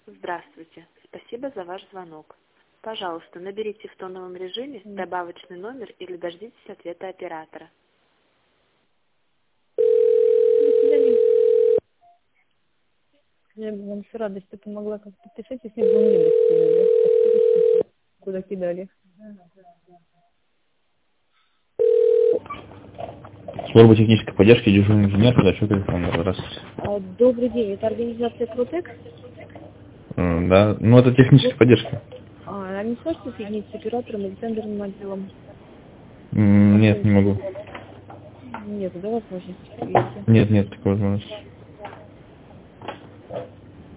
Здравствуйте. Спасибо за ваш звонок. Пожалуйста, наберите в тоновом режиме добавочный номер или дождитесь ответа оператора. До свидания. Я бы вам с радостью помогла как-то писать, если бы вы мне бы скинули. Спасибо, куда кидали. Служба технической поддержки, дежурный инженер, Казачок Александр. Здравствуйте. Добрый день, это организация Крутекс. Да, ну это техническая поддержка. А не сможете соединить с оператором или тендерным отделом? Нет, не могу. Нет, да, возможности. Нет, такой возможности.